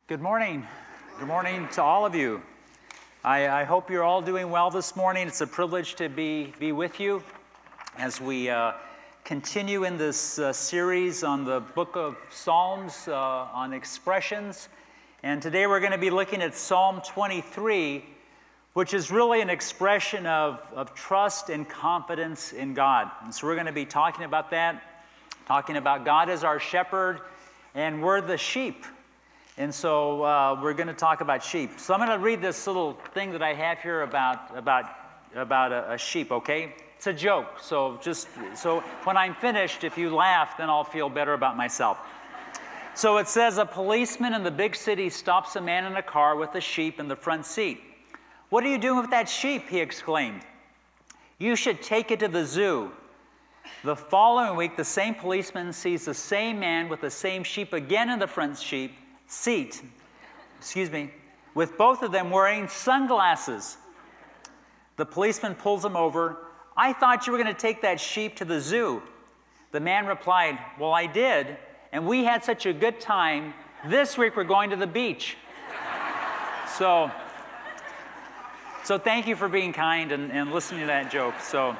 Good morning. Good morning to all of you. I hope you're all doing well this morning. It's a privilege to be with you as we continue in this series on the book of Psalms, on expressions. And today we're going to be looking at Psalm 23, which is really an expression of trust and confidence in God. And so we're going to be talking about that, talking about God as our shepherd, and we're the sheep. And so we're going to talk about sheep. So I'm going to read this little thing that I have here about a sheep, okay? It's a joke. So when I'm finished, if you laugh, then I'll feel better about myself. So it says, a policeman in the big city stops a man in a car with a sheep in the front seat. "What are you doing with that sheep?" he exclaimed. "You should take it to the zoo." The following week, the same policeman sees the same man with the same sheep again in the front seat, with both of them wearing sunglasses. The policeman pulls him over. "I thought you were going to take that sheep to the zoo." The man replied, "Well, I did, and we had such a good time. This week we're going to the beach." So thank you for being kind and listening to that joke.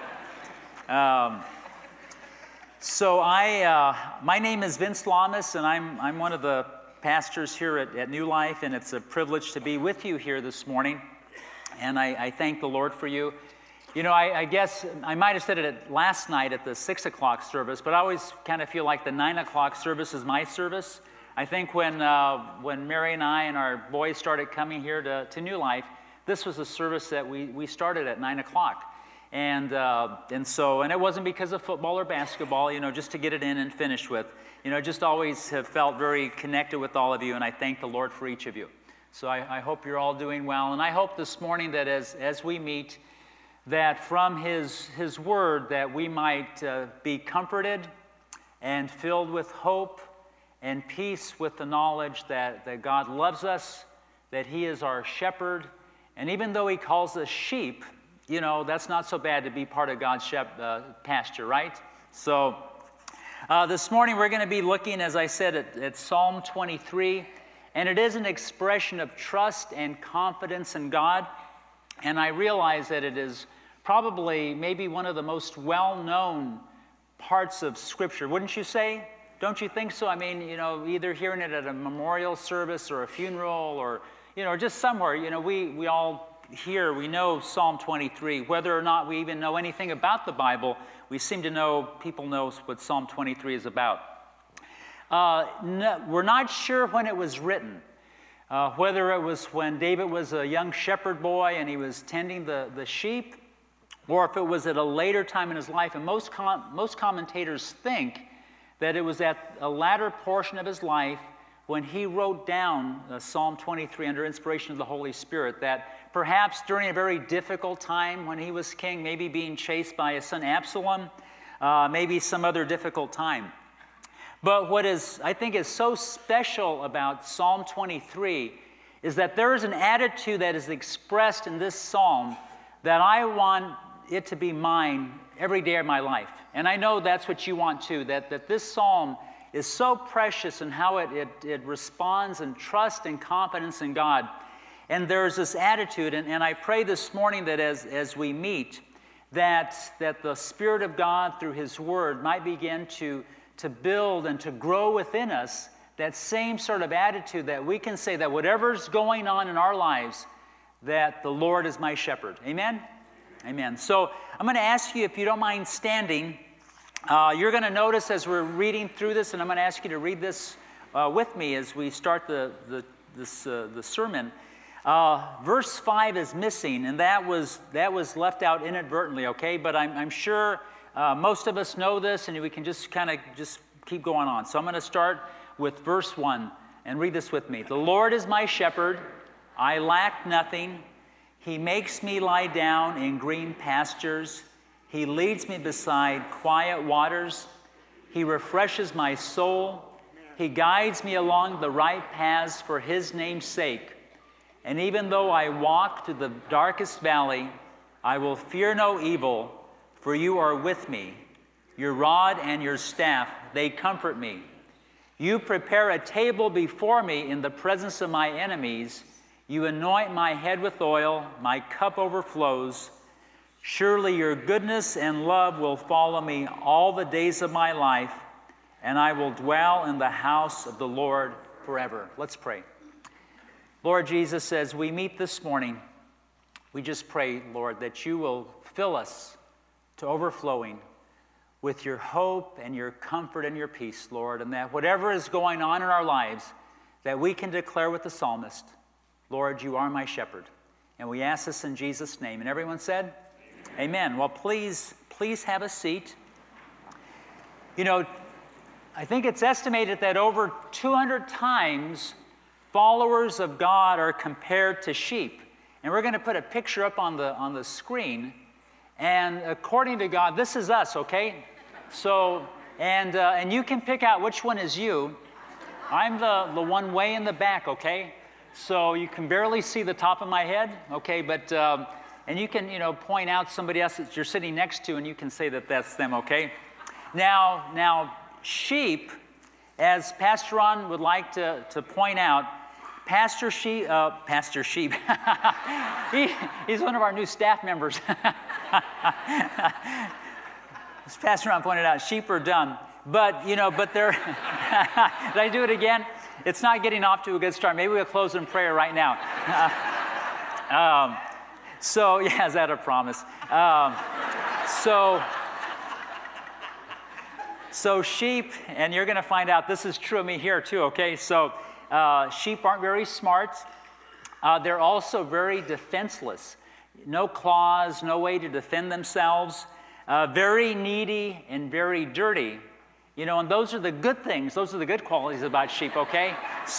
My name is Vince Lamas, and I'm one of the pastors here at New Life, and it's a privilege to be with you here this morning, and I thank the Lord for you. You know, I guess I might have said it last night at the 6 o'clock service, but I always kind of feel like the 9 o'clock service is my service. I think when Mary and I and our boys started coming here to New Life, this was a service that we started at 9 o'clock. And it wasn't because of football or basketball, just to get it in and finish with. Just always have felt very connected with all of you, and I thank the Lord for each of you. So I hope you're all doing well, and I hope this morning that as we meet, that from His Word, that we might be comforted and filled with hope and peace with the knowledge that God loves us, that He is our shepherd, and even though He calls us sheep, that's not so bad to be part of God's pasture, right? So this morning we're going to be looking, as I said, at Psalm 23, and it is an expression of trust and confidence in God, and I realize that it is probably maybe one of the most well-known parts of Scripture, wouldn't you say? Don't you think so? I mean, either hearing it at a memorial service or a funeral or, just somewhere, we all here, we know Psalm 23. Whether or not we even know anything about the Bible, we seem to know, people know what Psalm 23 is about. We're not sure when it was written, whether it was when David was a young shepherd boy and he was tending the sheep, or if it was at a later time in his life. And most commentators think that it was at a latter portion of his life when he wrote down Psalm 23 under inspiration of the Holy Spirit, that perhaps during a very difficult time when he was king, maybe being chased by his son Absalom, maybe some other difficult time. But what I think is so special about Psalm 23 is that there is an attitude that is expressed in this psalm that I want it to be mine every day of my life. And I know that's what you want too, that this psalm is so precious in how it responds in trust and confidence in God. And there's this attitude, and I pray this morning that as we meet, that the Spirit of God through His Word might begin to build and to grow within us that same sort of attitude that we can say that whatever's going on in our lives, that the Lord is my shepherd. Amen? Amen. So I'm going to ask you, if you don't mind standing, you're going to notice as we're reading through this, and I'm going to ask you to read this with me as we start the sermon. Verse 5 is missing, and that was left out inadvertently, okay? But I'm sure most of us know this, and we can just kind of just keep going on. So I'm going to start with verse 1, and read this with me. "The Lord is my shepherd, I lack nothing. He makes me lie down in green pastures. He leads me beside quiet waters. He refreshes my soul. He guides me along the right paths for His name's sake. And even though I walk through the darkest valley, I will fear no evil, for You are with me. Your rod and Your staff, they comfort me. You prepare a table before me in the presence of my enemies. You anoint my head with oil, my cup overflows. Surely your goodness and love will follow me all the days of my life, and I will dwell in the house of the Lord forever. Let's pray. Lord Jesus, as we meet this morning, we just pray, Lord, that you will fill us to overflowing with your hope and your comfort and your peace, Lord, and that whatever is going on in our lives, that we can declare with the psalmist, Lord, you are my shepherd. And we ask this in Jesus' name. And everyone said, Amen. Well, please have a seat. You know, I think it's estimated that over 200 times followers of God are compared to sheep. And we're going to put a picture up on the screen. And according to God, this is us, okay? So, and you can pick out which one is you. I'm the one way in the back, okay? So you can barely see the top of my head, okay? But, and you can, point out somebody else that you're sitting next to, and you can say that that's them, okay? Now, sheep, as Pastor Ron would like to point out, Pastor Sheep, he's one of our new staff members. As Pastor Ron pointed out, sheep are dumb. But they're, did I do it again? It's not getting off to a good start. Maybe we'll close in prayer right now. So, yeah, is that a promise? So sheep, and you're going to find out this is true of me here too, okay? So sheep aren't very smart. They're also very defenseless. No claws, no way to defend themselves. Very needy and very dirty. And those are the good things. Those are the good qualities about sheep, okay?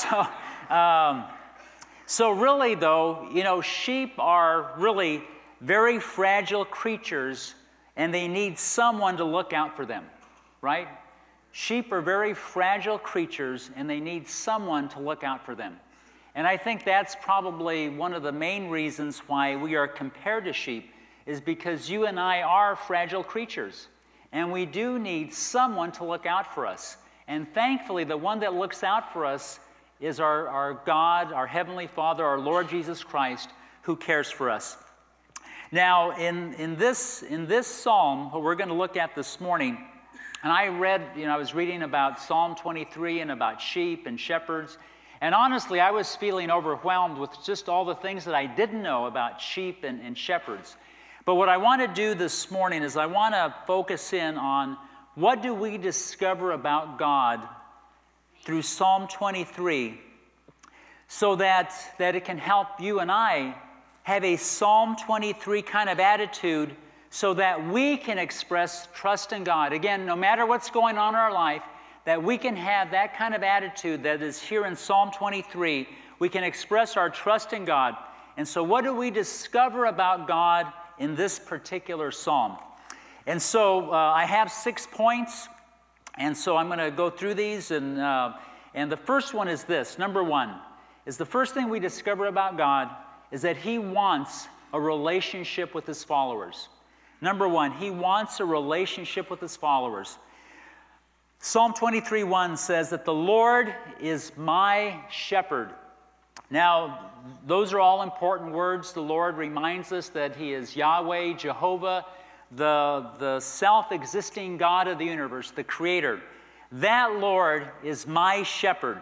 So really, though, sheep are really very fragile creatures, and they need someone to look out for them, right? Sheep are very fragile creatures, and they need someone to look out for them. And I think that's probably one of the main reasons why we are compared to sheep, is because you and I are fragile creatures. And we do need someone to look out for us. And thankfully, the one that looks out for us is our God, our Heavenly Father, our Lord Jesus Christ, who cares for us. Now, in this psalm, what we're going to look at this morning, and I was reading about Psalm 23 and about sheep and shepherds. And honestly, I was feeling overwhelmed with just all the things that I didn't know about sheep and shepherds. But what I want to do this morning is I want to focus in on what do we discover about God through Psalm 23 so that it can help you and I have a Psalm 23 kind of attitude so that we can express trust in God. Again, no matter what's going on in our life, that we can have that kind of attitude that is here in Psalm 23. We can express our trust in God. And so what do we discover about God in this particular psalm? And so I have 6 points, and so I'm going to go through these. And the first one is this. Number 1 is the first thing we discover about God is that He wants a relationship with His followers. Number 1, He wants a relationship with His followers. Psalm 23:1 says that the Lord is my shepherd. Now, those are all important words. The Lord reminds us that He is Yahweh, Jehovah, the self-existing God of the universe, the Creator. That Lord is my shepherd.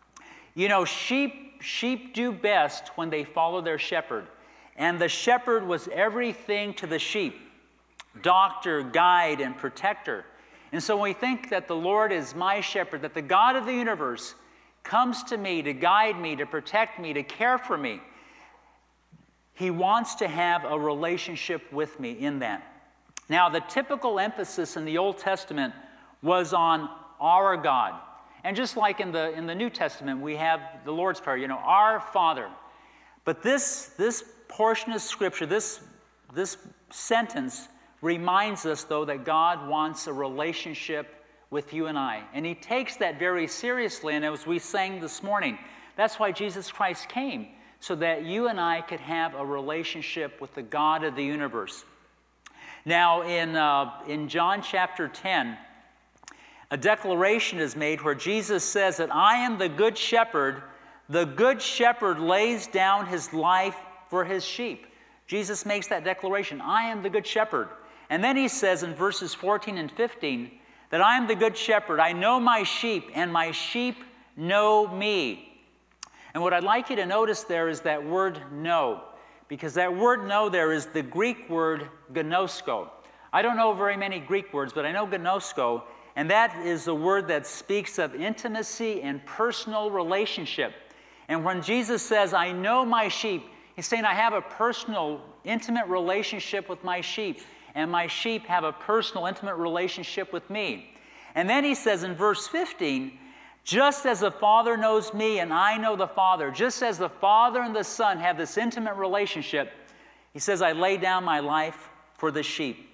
Sheep do best when they follow their shepherd. And the shepherd was everything to the sheep: doctor, guide, and protector. And so when we think that the Lord is my shepherd, that the God of the universe comes to me to guide me, to protect me, to care for me, He wants to have a relationship with me in that. Now, the typical emphasis in the Old Testament was on our God. And just like in the New Testament, we have the Lord's Prayer, our Father. But this portion of Scripture, this sentence reminds us, though, that God wants a relationship with you and I. And He takes that very seriously. And as we sang this morning, that's why Jesus Christ came, so that you and I could have a relationship with the God of the universe. Now, in John chapter 10, a declaration is made where Jesus says that I am the good shepherd. The good shepherd lays down his life for his sheep. Jesus makes that declaration. I am the good shepherd. And then he says in verses 14 and 15 that I am the good shepherd. I know my sheep, and my sheep know me. And what I'd like you to notice there is that word know, because that word know there is the Greek word gnosko. I don't know very many Greek words, but I know gnosko, and that is a word that speaks of intimacy and personal relationship. And when Jesus says, I know my sheep, he's saying I have a personal, intimate relationship with my sheep, and my sheep have a personal, intimate relationship with me. And then he says in verse 15, just as the Father knows me and I know the Father, just as the Father and the Son have this intimate relationship, he says, I lay down my life for the sheep.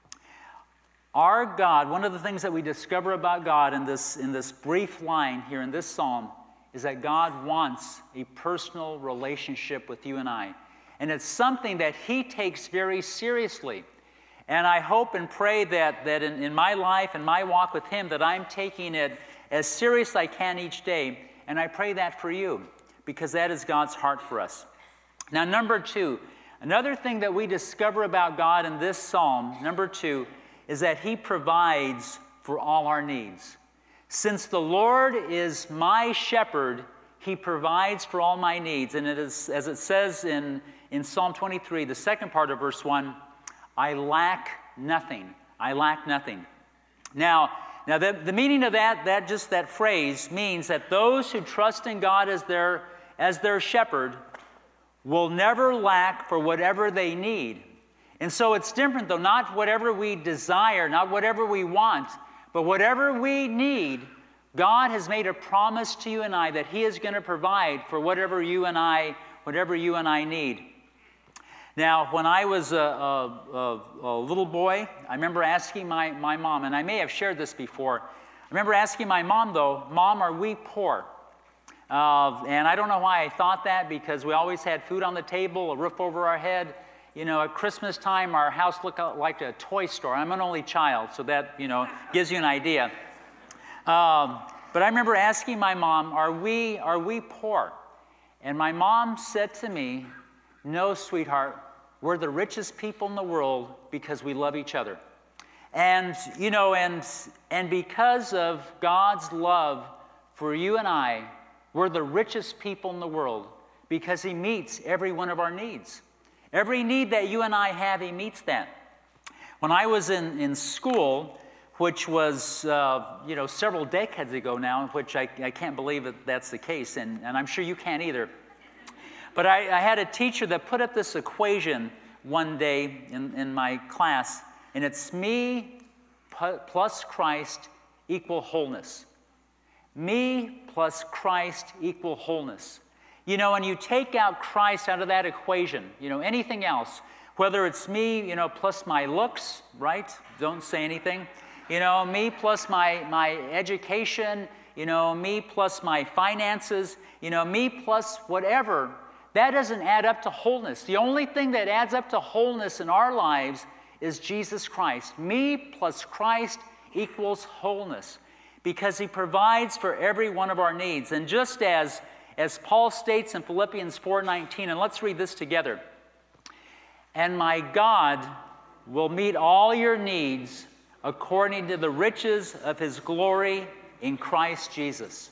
Our God, one of the things that we discover about God in this brief line here in this psalm, is that God wants a personal relationship with you and I. And it's something that he takes very seriously. And I hope and pray that in my life and my walk with him, that I'm taking it as serious as I can each day. And I pray that for you, because that is God's heart for us. Now, number two, another thing that we discover about God in this psalm, number two, is that he provides for all our needs. Since the Lord is my shepherd, he provides for all my needs. And it is, as it says in Psalm 23, the second part of verse 1, I lack nothing. I lack nothing. Now the meaning of that phrase means that those who trust in God as their shepherd will never lack for whatever they need. And so it's different, though, not whatever we desire, not whatever we want, but whatever we need, God has made a promise to you and I that he is going to provide for whatever you and I need. Now, when I was a little boy, I remember asking my mom, and I may have shared this before. I remember asking my mom, though, Mom, are we poor? And I don't know why I thought that, because we always had food on the table, a roof over our head. You know, at Christmas time, our house looked like a toy store. I'm an only child, so that, gives you an idea. But I remember asking my mom, are we poor? And my mom said to me, no, sweetheart, we're the richest people in the world because we love each other. And, and because of God's love for you and I, we're the richest people in the world because he meets every one of our needs. Every need that you and I have, he meets that. When I was in school, which was, several decades ago now, which I can't believe that that's the case, and I'm sure you can't either. But I had a teacher that put up this equation one day in my class, and it's me plus Christ equal wholeness. Me plus Christ equal wholeness. And you take out Christ out of that equation, anything else, whether it's me, plus my looks, right? Don't say anything. Me plus my education, me plus my finances, me plus whatever. That doesn't add up to wholeness. The only thing that adds up to wholeness in our lives is Jesus Christ. Me plus Christ equals wholeness, because he provides for every one of our needs. And just as Paul states in Philippians 4:19, and let's read this together. And my God will meet all your needs according to the riches of his glory in Christ Jesus.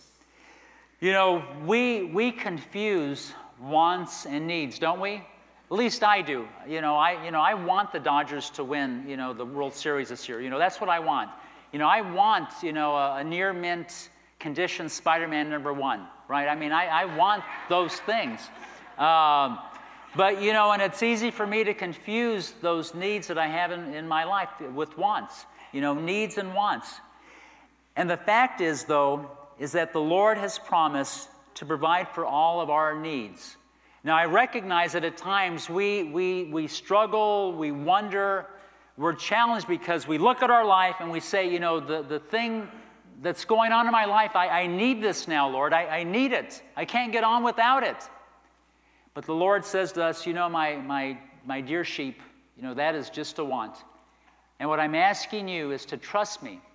We confuse wants and needs, don't we? At least I do. I want the Dodgers to win, the World Series this year. That's what I want. I want, a near mint condition Spider-Man #1, right? I want those things. But, and it's easy for me to confuse those needs that I have in my life with wants, needs and wants. And the fact is, though, is that the Lord has promised to provide for all of our needs. Now, I recognize that at times we struggle, we wonder, we're challenged because we look at our life and we say, the thing that's going on in my life, I need this now, Lord. I need it. I can't get on without it. But the Lord says to us, my dear sheep, that is just a want. And what I'm asking you is to trust me.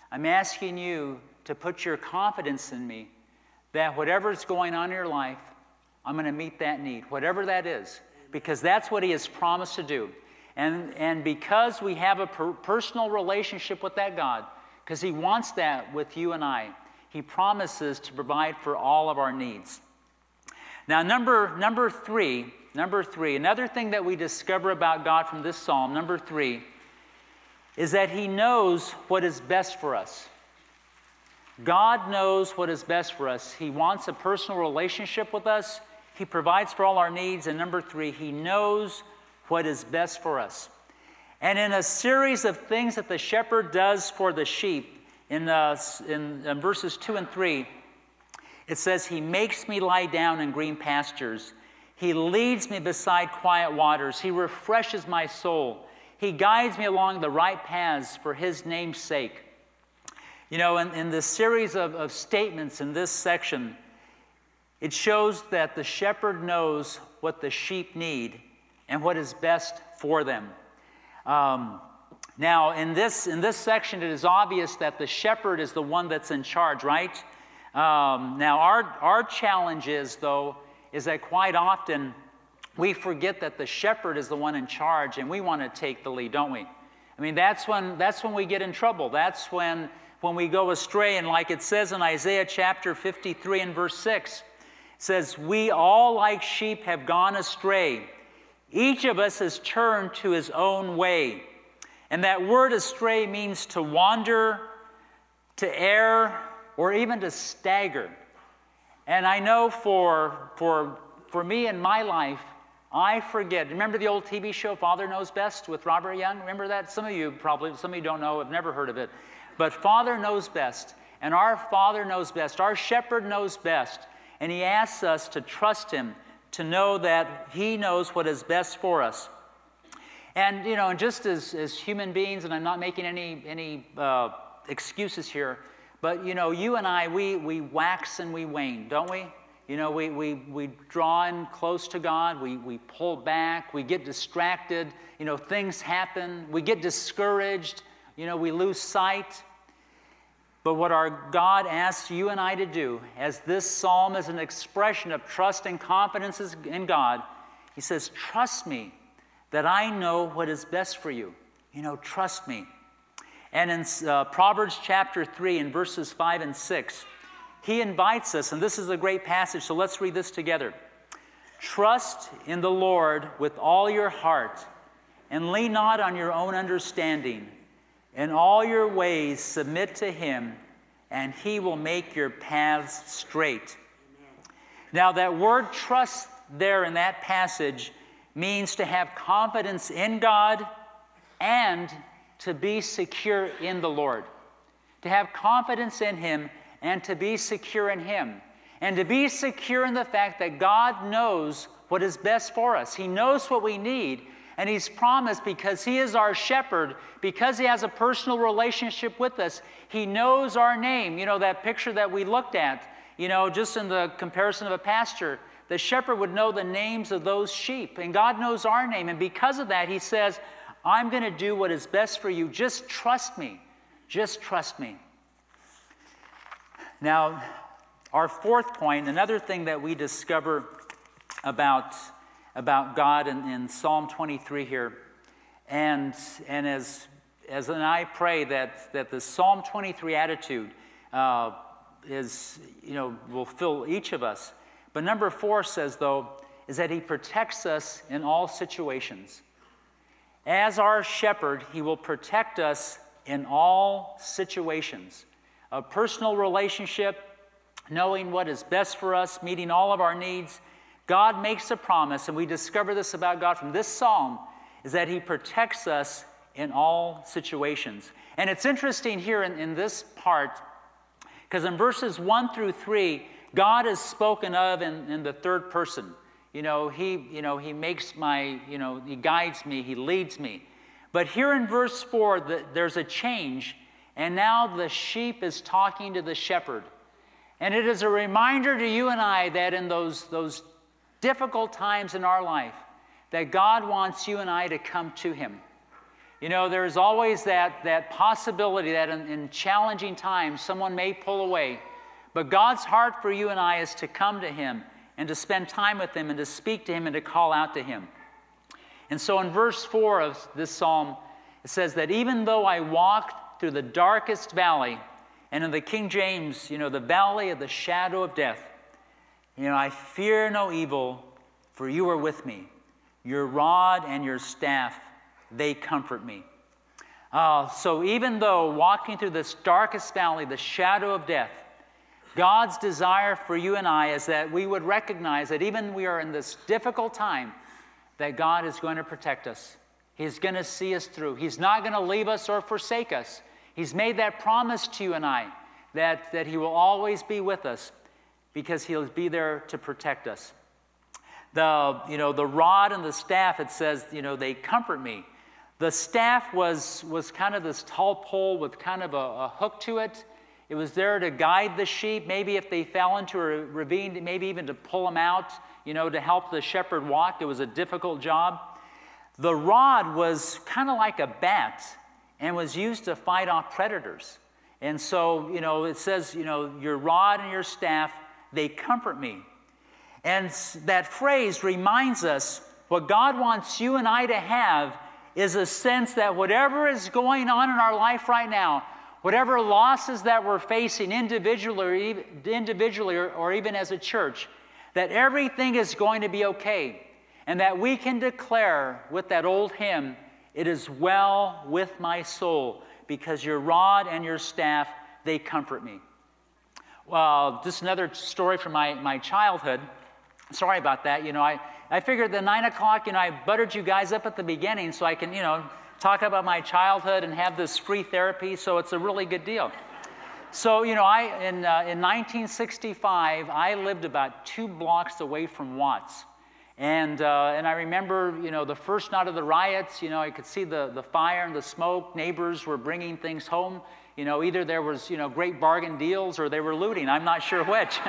I'm asking you to put your confidence in me that whatever's going on in your life, I'm going to meet that need, whatever that is, because that's what he has promised to do. And because we have a personal relationship with that God, because he wants that with you and I, he promises to provide for all of our needs. Now, number three, another thing that we discover about God from this psalm, number 3, is that he knows what is best for us. God knows what is best for us. He wants a personal relationship with us. He provides for all our needs. And number 3, he knows what is best for us. And in a series of things that the shepherd does for the sheep, in verses 2 and 3, it says, he makes me lie down in green pastures. He leads me beside quiet waters. He refreshes my soul. He guides me along the right paths for his name's sake. You know, in this series of statements in this section, it shows that the shepherd knows what the sheep need and what is best for them. Now, in this section, it is obvious that the shepherd is the one that's in charge, right? Now, our challenge is that quite often we forget that the shepherd is the one in charge, and we want to take the lead, don't we? I mean, that's when we get in trouble. That's when we go astray. And like it says in Isaiah chapter 53 and verse 6, it says, we all like sheep have gone astray. Each of us has turned to his own way. And that word astray means to wander, to err, or even to stagger. And I know for me in my life, I forget. Remember the old TV show, Father Knows Best, with Robert Young? Remember that? Some of you don't know, have never heard of it. But Father knows best, and our Father knows best. Our shepherd knows best, and he asks us to trust him, to know that he knows what is best for us. And, you know, just as human beings, and I'm not making any excuses here, but, you know, you and I, we wax and we wane, don't we? You know, we draw in close to God, we pull back, we get distracted, you know, things happen, we get discouraged, you know, we lose sight. But what our God asks you and I to do, as this psalm is an expression of trust and confidence in God, he says, trust me that I know what is best for you. You know, trust me. And in Proverbs chapter 3 in verses 5 and 6, he invites us, and this is a great passage, so let's read this together. Trust in the Lord with all your heart, and lean not on your own understanding. In all your ways submit to him, and he will make your paths straight. Now that word trust there in that passage means to have confidence in God and to be secure in the Lord. To have confidence in him and to be secure in him. And to be secure in the fact that God knows what is best for us. He knows what we need. And he's promised, because he is our shepherd, because he has a personal relationship with us, he knows our name. You know, that picture that we looked at, you know, just in the comparison of a pasture, the shepherd would know the names of those sheep. And God knows our name. And because of that, he says, I'm going to do what is best for you. Just trust me. Just trust me. Now, our fourth point, another thing that we discover about God in Psalm 23 here, and as I pray that the Psalm 23 attitude is, you know, will fill each of us. But number 4 says, though, is that he protects us in all situations. As our shepherd, he will protect us in all situations. A personal relationship, knowing what is best for us, meeting all of our needs. God makes a promise, and we discover this about God from this psalm, is that he protects us in all situations. And it's interesting here in this part, because in verses 1 through 3, God is spoken of in the third person. He makes he guides me, he leads me. But here in verse 4, there's a change, and now the sheep is talking to the shepherd. And it is a reminder to you and I that in those difficult times in our life, that God wants you and I to come to him. You know, there's always that possibility that in challenging times someone may pull away. But God's heart for you and I is to come to Him and to spend time with Him and to speak to Him and to call out to Him. And so in verse 4 of this psalm, it says that even though I walked through the darkest valley, and in the King James, you know, the valley of the shadow of death, you know, I fear no evil, for you are with me. Your rod and your staff, they comfort me. So even though walking through this darkest valley, the shadow of death, God's desire for you and I is that we would recognize that even we are in this difficult time, that God is going to protect us. He's going to see us through. He's not going to leave us or forsake us. He's made that promise to you and I that He will always be with us because He'll be there to protect us. The rod and the staff, it says, you know, they comfort me. The staff was kind of this tall pole with kind of a hook to it. It was there to guide the sheep, maybe if they fell into a ravine, maybe even to pull them out, you know, to help the shepherd walk. It was a difficult job. The rod was kind of like a bat and was used to fight off predators. And so, you know, it says, you know, your rod and your staff, they comfort me. And that phrase reminds us what God wants you and I to have is a sense that whatever is going on in our life right now, whatever losses that we're facing individually or even as a church, that everything is going to be okay. And that we can declare with that old hymn, it is well with my soul, because your rod and your staff, they comfort me. Well, just another story from my childhood. Sorry about that. You know, I figured the 9 o'clock, you know, I buttered you guys up at the beginning so I can, you know, talk about my childhood and have this free therapy, so it's a really good deal. So, you know, in 1965, I lived about 2 blocks away from Watts. And I remember, you know, the first night of the riots, you know, I could see the fire and the smoke. Neighbors were bringing things home. You know, either there was, you know, great bargain deals or they were looting. I'm not sure which.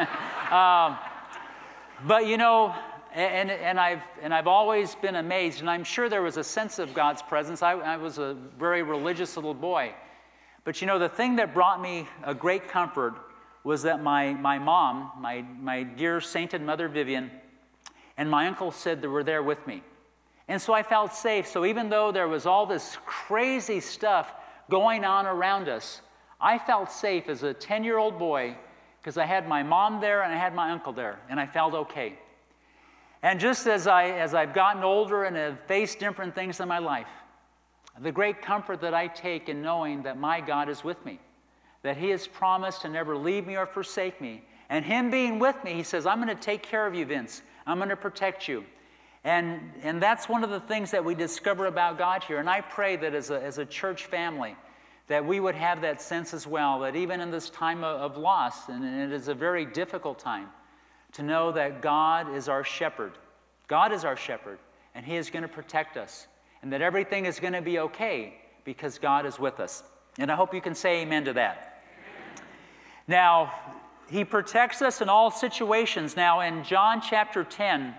But, you know, and I've always been amazed, and I'm sure there was a sense of God's presence. I was a very religious little boy. But, you know, the thing that brought me a great comfort was that my mom, my dear sainted mother Vivian, and my uncle Sid that were there with me. And so I felt safe. So even though there was all this crazy stuff going on around us, I felt safe as a 10-year-old boy because I had my mom there and I had my uncle there, and I felt okay. And just as I've gotten older and have faced different things in my life, the great comfort that I take in knowing that my God is with me, that He has promised to never leave me or forsake me, and Him being with me, He says, I'm going to take care of you, Vince. I'm going to protect you. And that's one of the things that we discover about God here. And I pray that as a church family, that we would have that sense as well, that even in this time of loss, and it is a very difficult time, to know that God is our shepherd. God is our shepherd, and He is going to protect us, and that everything is going to be okay because God is with us. And I hope you can say amen to that. Amen. Now, He protects us in all situations. Now, in John chapter 10,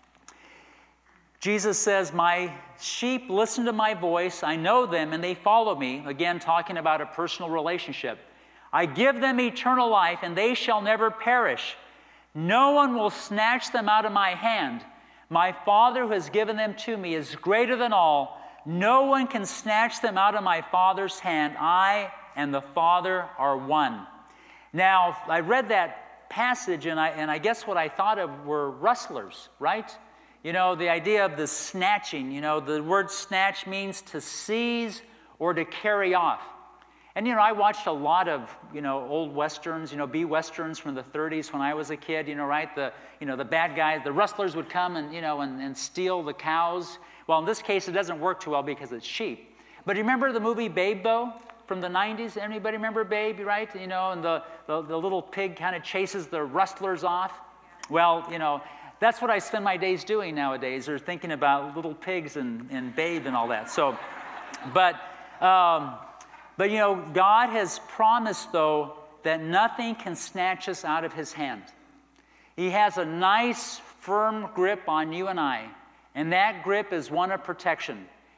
Jesus says, my sheep listen to my voice. I know them, and they follow me. Again, talking about a personal relationship. I give them eternal life, and they shall never perish. No one will snatch them out of my hand. My Father who has given them to me is greater than all. No one can snatch them out of my Father's hand. I and the Father are one. Now, I read that passage, and I guess what I thought of were rustlers, right? You know, the idea of the snatching. You know, the word snatch means to seize or to carry off. And, you know, I watched a lot of, you know, old Westerns, you know, B-Westerns from the 30s when I was a kid, you know, right? The bad guys, the rustlers would come and, you know, and steal the cows. Well, in this case, it doesn't work too well because it's sheep. But you remember the movie Babe, though, from the 90s? Anybody remember Babe, right? You know, and the little pig kind of chases the rustlers off. Well, you know, that's what I spend my days doing nowadays, or thinking about little pigs and Babe and all that. So, but you know, God has promised, though, that nothing can snatch us out of His hand. He has a nice, firm grip on you and I, and that grip is one of protection.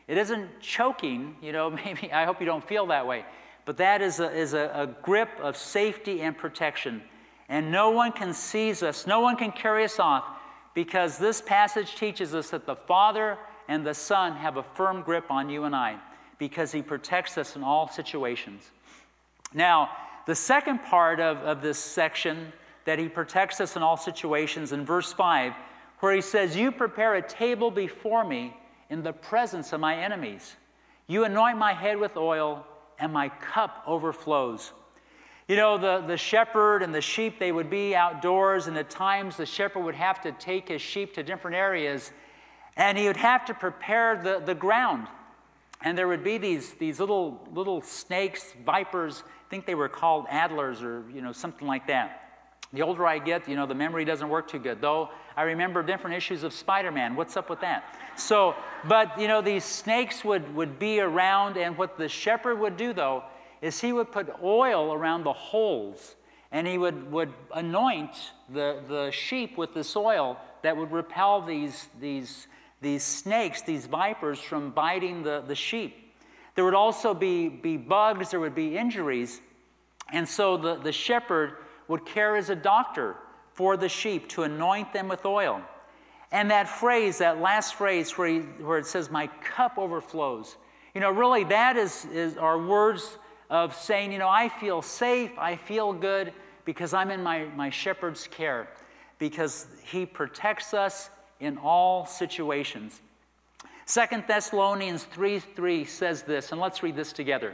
It isn't choking, maybe, I hope you don't feel that way. But that is a grip of safety and protection. And no one can seize us, no one can carry us off, because this passage teaches us that the Father and the Son have a firm grip on you and I, because he protects us in all situations. Now, the second part of this section, that he protects us in all situations, in verse 5, where he says, you prepare a table before me in the presence of my enemies. You anoint my head with oil, and my cup overflows. The shepherd and the sheep, they would be outdoors, and at times the shepherd would have to take his sheep to different areas, and he would have to prepare the ground. And there would be these little snakes, vipers, I think they were called addlers or, something like that. The older I get, the memory doesn't work too good, though I remember different issues of Spider-Man. What's up with that? So, but, these snakes would be around, and what the shepherd would do, though, is he would put oil around the holes, and he would anoint the sheep with this oil that would repel these snakes, these vipers, from biting the sheep. There would also be bugs, there would be injuries, and so the shepherd would care as a doctor for the sheep to anoint them with oil. And that phrase, that last phrase where it says, my cup overflows, really that is our words of saying, I feel safe, I feel good, because I'm in my shepherd's care, because he protects us in all situations. 2 Thessalonians 3:3 says this, and let's read this together.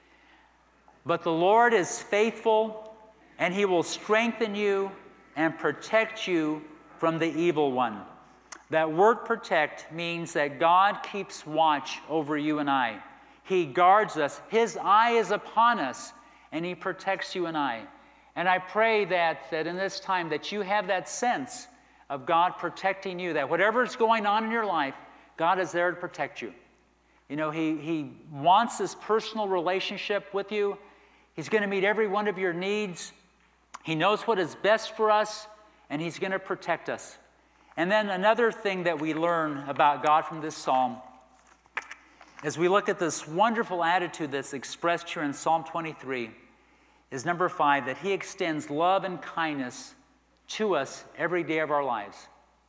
But the Lord is faithful, and he will strengthen you and protect you from the evil one. That word protect means that God keeps watch over you and I. He guards us. His eye is upon us, and he protects you and I. And I pray that in this time that you have that sense of God protecting you, that whatever is going on in your life, God is there to protect you. He wants this personal relationship with you. He's going to meet every one of your needs. He knows what is best for us, and he's going to protect us. And then another thing that we learn about God from this psalm, as we look at this wonderful attitude that's expressed here in Psalm 23, is number 5, that he extends love and kindness to us every day of our lives.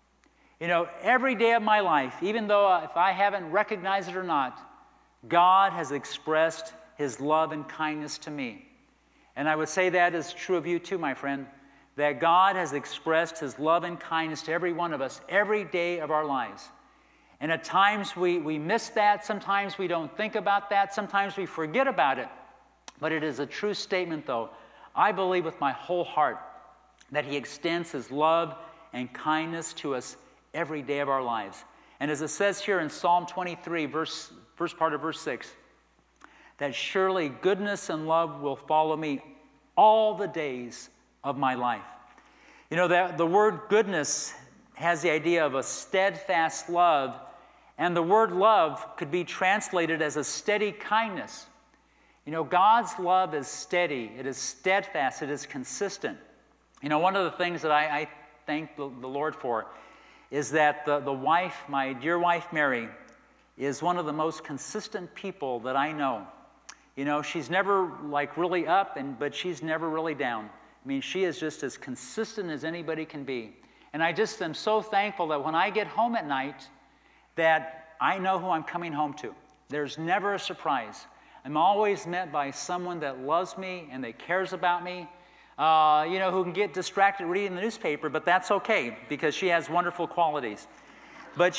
Every day of my life, even though if I haven't recognized it or not, God has expressed his love and kindness to me. And I would say that is true of you too, my friend, that God has expressed his love and kindness to every one of us every day of our lives. And at times we miss that. Sometimes we don't think about that. Sometimes we forget about it. But it is a true statement, though. I believe with my whole heart that he extends his love and kindness to us every day of our lives. And as it says here in Psalm 23, first part of verse 6, that surely goodness and love will follow me all the days of my life. That the word goodness has the idea of a steadfast love, and the word love could be translated as a steady kindness. God's love is steady, it is steadfast, it is consistent. One of the things that I thank the Lord for is that the wife, my dear wife Mary, is one of the most consistent people that I know. She's never really up, but she's never really down. She is just as consistent as anybody can be. And I just am so thankful that when I get home at night, that I know who I'm coming home to. There's never a surprise. I'm always met by someone that loves me and that cares about me, who can get distracted reading the newspaper, but that's okay because she has wonderful qualities. But,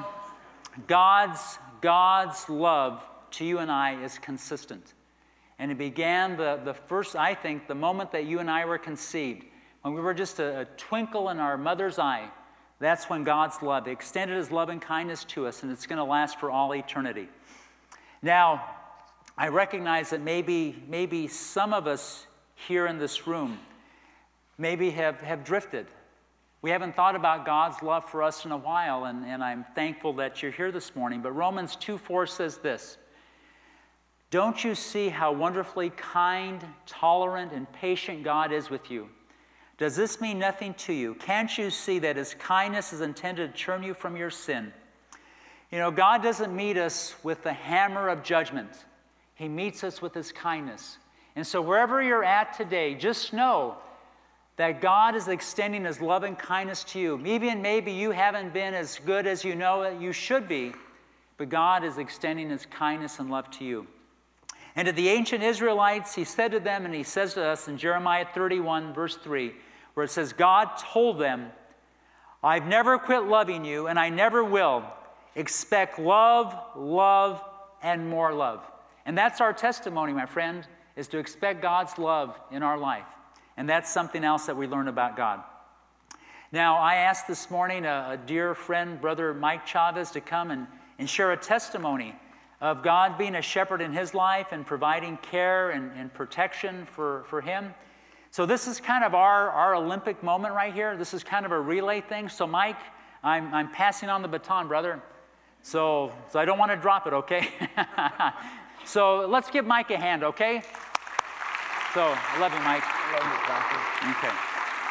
God's love to you and I is consistent. And it began the first, I think, the moment that you and I were conceived. When we were just a twinkle in our mother's eye, that's when God's love extended his love and kindness to us, and it's going to last for all eternity. Now, I recognize that maybe some of us here in this room maybe have drifted. We haven't thought about God's love for us in a while, and I'm thankful that you're here this morning. But Romans 2:4 says this, don't you see how wonderfully kind, tolerant, and patient God is with you? Does this mean nothing to you? Can't you see that his kindness is intended to turn you from your sin? You know, God doesn't meet us with the hammer of judgment. He meets us with his kindness. And so wherever you're at today, just know that God is extending his love and kindness to you. Even maybe you haven't been as good as you know that you should be, but God is extending his kindness and love to you. And to the ancient Israelites, he said to them, and he says to us in Jeremiah 31, verse 3, where it says, God told them, I've never quit loving you, and I never will. Expect love, love, and more love. And that's our testimony, my friend, is to expect God's love in our life. And that's something else that we learn about God. Now, I asked this morning a dear friend, Brother Mike Chavez, to come and share a testimony of God being a shepherd in his life and providing care and protection for him. So this is kind of our Olympic moment right here. This is kind of a relay thing. So Mike, I'm passing on the baton, brother. So I don't want to drop it, okay? So let's give Mike a hand, okay? So I love you, Mike. I love you, Pastor. Okay.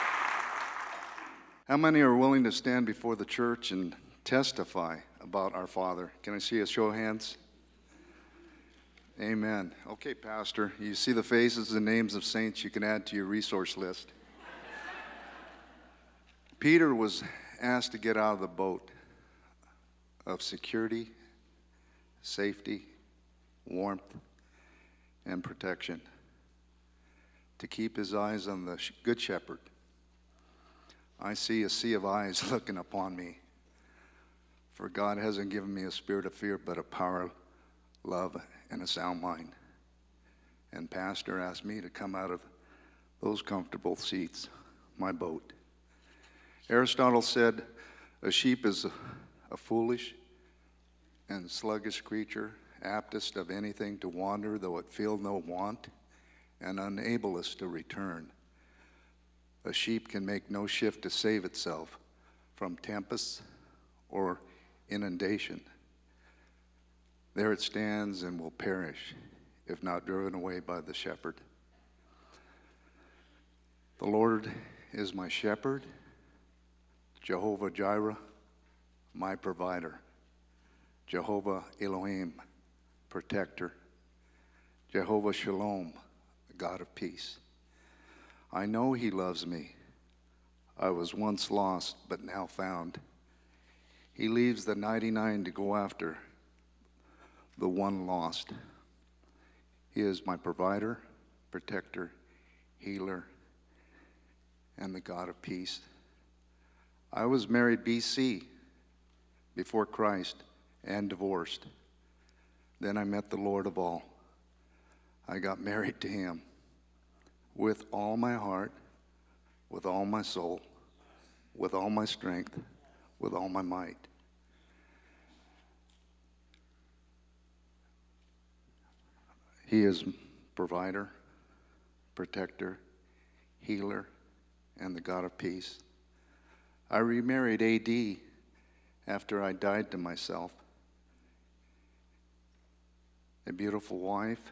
How many are willing to stand before the church and testify about our Father? Can I see a show of hands? Amen. Okay, Pastor, you see the faces and names of saints you can add to your resource list. Peter was asked to get out of the boat of security, safety, warmth, and protection, to keep his eyes on the Good Shepherd. I see a sea of eyes looking upon me. For God hasn't given me a spirit of fear, but a power, love, and a sound mind. And Pastor asked me to come out of those comfortable seats, my boat. Aristotle said, a sheep is a foolish and sluggish creature, aptest of anything to wander, though it feel no want, and unablest to return. A sheep can make no shift to save itself from tempests or inundation. There it stands and will perish, if not driven away by the shepherd. The Lord is my shepherd, Jehovah Jireh, my provider, Jehovah Elohim, protector, Jehovah Shalom, the God of peace. I know he loves me. I was once lost, but now found. He leaves the 99 to go after the one lost. He is my provider, protector, healer, and the God of peace. I was married BC, before Christ, and divorced. Then I met the Lord of all. I got married to him with all my heart, with all my soul, with all my strength, with all my might. He is provider, protector, healer, and the God of peace. I remarried AD after I died to myself. A beautiful wife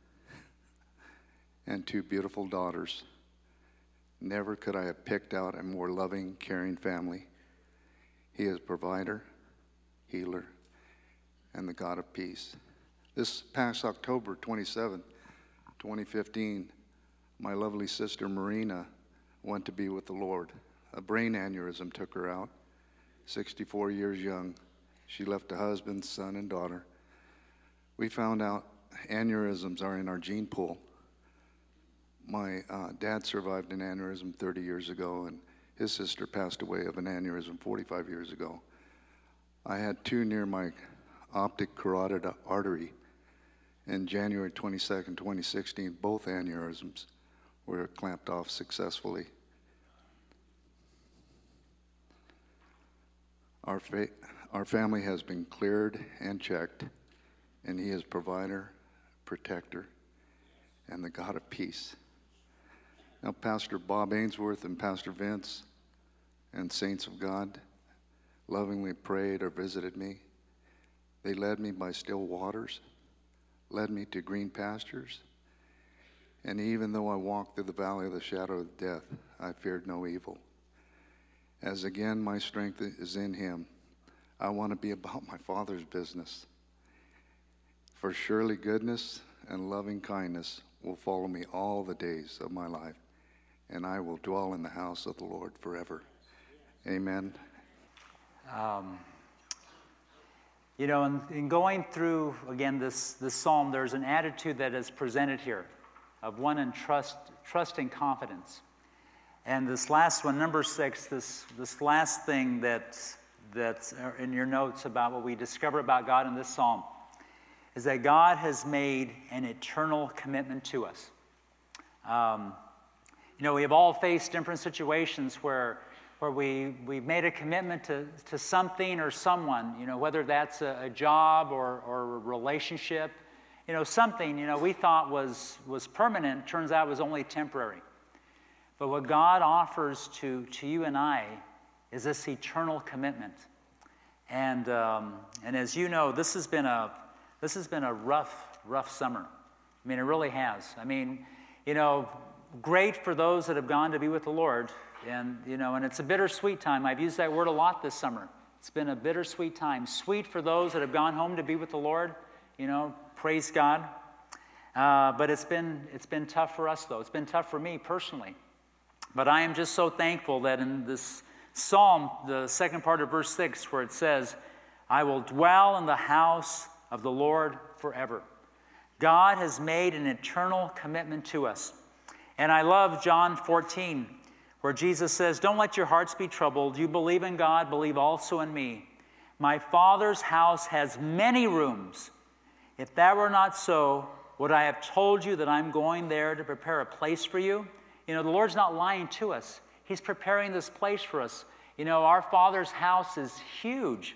and two beautiful daughters. Never could I have picked out a more loving, caring family. He is provider, healer, and the God of peace. This past October 27, 2015, my lovely sister Marina went to be with the Lord. A brain aneurysm took her out, 64 years young. She left a husband, son, and daughter. We found out aneurysms are in our gene pool. My dad survived an aneurysm 30 years ago, and his sister passed away of an aneurysm 45 years ago. I had two near my optic carotid artery. In January 22nd, 2016, both aneurysms were clamped off successfully. Our family has been cleared and checked, and he is provider, protector, and the God of peace. Now, Pastor Bob Ainsworth and Pastor Vince and saints of God lovingly prayed or visited me. They led me by still waters, led me to green pastures, and even though I walked through the valley of the shadow of death, I feared no evil. As again my strength is in him, I want to be about my Father's business. For surely goodness and loving kindness will follow me all the days of my life, and I will dwell in the house of the Lord forever. Amen. In going through, again, this psalm, there's an attitude that is presented here of one in trust and confidence. And this last one, number 6, this last thing that's in your notes about what we discover about God in this psalm is that God has made an eternal commitment to us. We have all faced different situations where we've made a commitment to something or someone, whether that's a job or a relationship, something, we thought was permanent, turns out was only temporary. But what God offers to you and I is this eternal commitment. And as you know, this has been a rough summer. I mean, it really has. I mean, great for those that have gone to be with the Lord. And it's a bittersweet time. I've used that word a lot this summer. It's been a bittersweet time. Sweet for those that have gone home to be with the Lord. Praise God. But it's been tough for us, though. It's been tough for me personally. But I am just so thankful that in this psalm, the second part of verse 6, where it says, I will dwell in the house of the Lord forever. God has made an eternal commitment to us. And I love John 14, where Jesus says, don't let your hearts be troubled. You believe in God, believe also in me. My Father's house has many rooms. If that were not so, would I have told you that I'm going there to prepare a place for you? The Lord's not lying to us. He's preparing this place for us. Our Father's house is huge.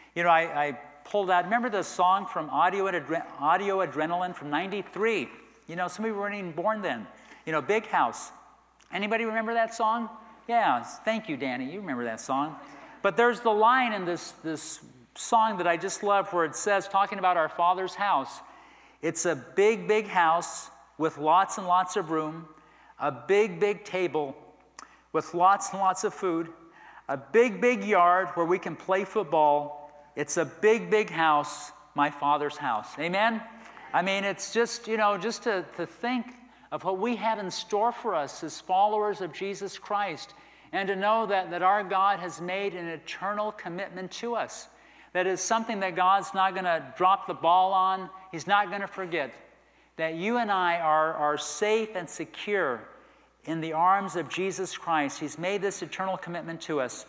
I pulled out, remember the song from Audio Adrenaline from 93? Some of you weren't even born then. Big House. Anybody remember that song? Yeah, thank you, Danny. You remember that song. But there's the line in this song that I just love where it says, talking about our Father's house, it's a big, big house with lots and lots of room, a big, big table with lots and lots of food, a big, big yard where we can play football. It's a big, big house, my Father's house. Amen? I mean, it's just, just to think of what we have in store for us as followers of Jesus Christ, and to know that our God has made an eternal commitment to us. That is something that God's not going to drop the ball on. He's not going to forget. That you and I are safe and secure in the arms of Jesus Christ. He's made this eternal commitment to us.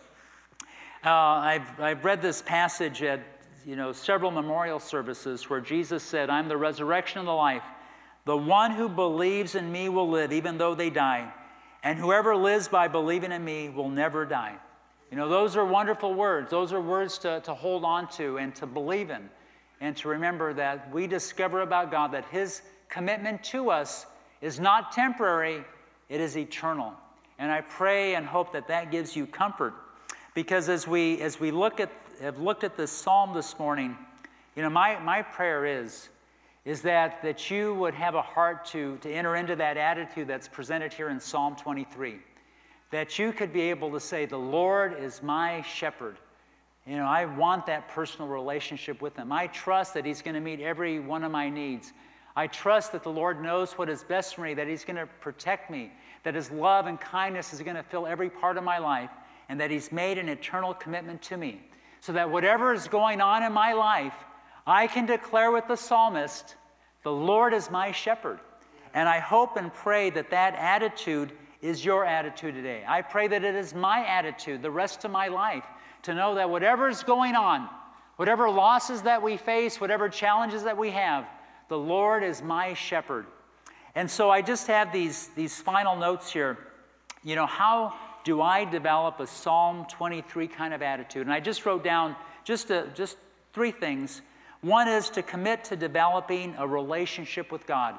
I've read this passage at several memorial services where Jesus said, I'm the resurrection and the life. The one who believes in me will live even though they die. And whoever lives by believing in me will never die. Those are wonderful words. Those are words to hold on to and to believe in. And to remember that we discover about God that His commitment to us is not temporary, it is eternal. And I pray and hope that gives you comfort. Because as we have looked at this psalm this morning, my prayer is that you would have a heart to enter into that attitude that's presented here in Psalm 23. That you could be able to say, the Lord is my shepherd. I want that personal relationship with Him. I trust that He's going to meet every one of my needs. I trust that the Lord knows what is best for me, that He's going to protect me, that His love and kindness is going to fill every part of my life, and that He's made an eternal commitment to me. So that whatever is going on in my life, I can declare with the psalmist, the Lord is my shepherd. And I hope and pray that attitude is your attitude today. I pray that it is my attitude the rest of my life, to know that whatever is going on, whatever losses that we face, whatever challenges that we have, the Lord is my shepherd. And so I just have these final notes here. How do I develop a Psalm 23 kind of attitude? And I just wrote down just 3 things. One is to commit to developing a relationship with God.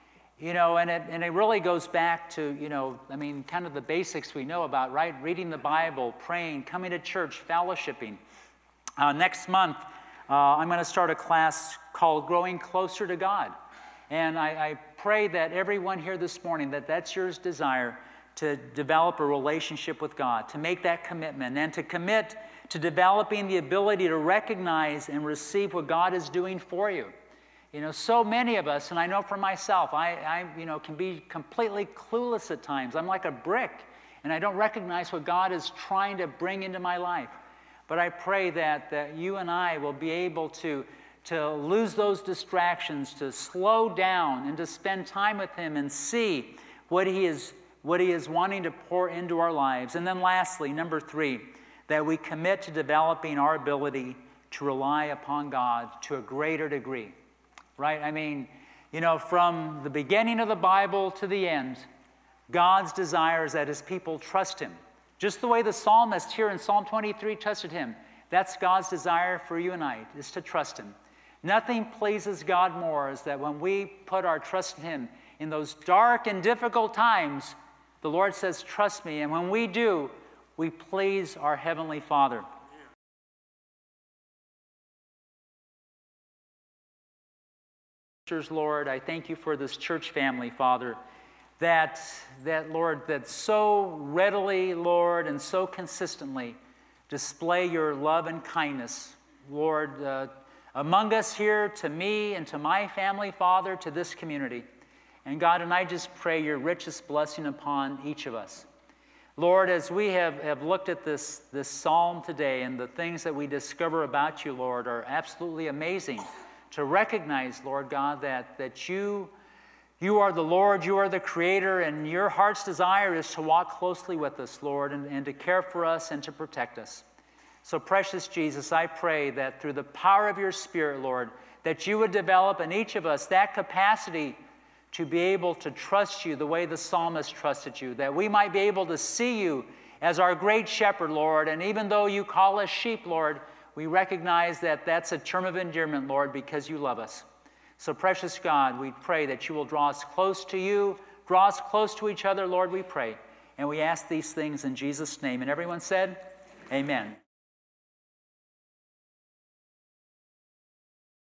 And it really goes back to, kind of the basics we know about, right? Reading the Bible, praying, coming to church, fellowshipping. Next month, I'm going to start a class called Growing Closer to God. And I pray that everyone here this morning, that's your desire to develop a relationship with God, to make that commitment, and to commit to developing the ability to recognize and receive what God is doing for you. You know, so many of us, and I know for myself, I can be completely clueless at times. I'm like a brick, and I don't recognize what God is trying to bring into my life. But I pray that you and I will be able to lose those distractions, to slow down and to spend time with Him and see what He is wanting to pour into our lives. And then lastly, number 3, that we commit to developing our ability to rely upon God to a greater degree. Right? I mean, you know, from the beginning of the Bible to the end, God's desire is that His people trust Him. Just the way the psalmist here in Psalm 23 trusted Him, that's God's desire for you and I, is to trust Him. Nothing pleases God more is that when we put our trust in Him in those dark and difficult times, the Lord says, trust me. And when we do, we please our Heavenly Father. Lord, I thank you for this church family, Father, that Lord, that so readily, Lord, and so consistently display your love and kindness, Lord, among us here, to me and to my family, Father, to this community. And God, and I just pray your richest blessing upon each of us. Lord, as we have looked at this psalm today, and the things that we discover about you, Lord, are absolutely amazing. To recognize, Lord God, that you are the Lord, you are the Creator, and your heart's desire is to walk closely with us, Lord, and to care for us and to protect us. So, precious Jesus, I pray that through the power of your Spirit, Lord, that you would develop in each of us that capacity to be able to trust you the way the psalmist trusted you, that we might be able to see you as our great shepherd, Lord, and even though you call us sheep, Lord, we recognize that that's a term of endearment, Lord, because you love us. So, precious God, we pray that you will draw us close to you, draw us close to each other, Lord, we pray. And we ask these things in Jesus' name. And everyone said, amen.